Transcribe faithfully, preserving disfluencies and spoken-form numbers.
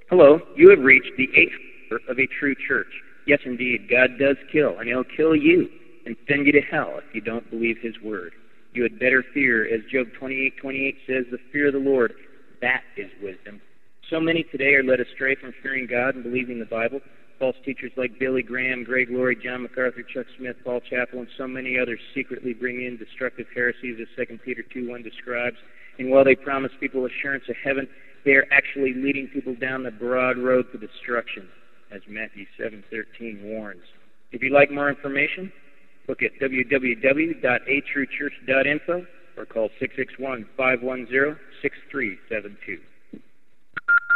Hello, you have reached the eighth hour of a true church. Yes, indeed, God does kill, and He'll kill you and send you to hell if you don't believe His word. You had better fear, as Job twenty-eight twenty-eight says, the fear of the Lord, that is wisdom. So many today are led astray from fearing God and believing the Bible. False teachers like Billy Graham, Greg Laurie, John MacArthur, Chuck Smith, Paul Chappell, and so many others secretly bring in destructive heresies, as Second Peter two one describes. And while they promise people assurance of heaven, they are actually leading people down the broad road to destruction, as Matthew seven thirteen warns. If you'd like more information, look at w w w dot a true church dot info or call six six one, five one zero, six three seven two.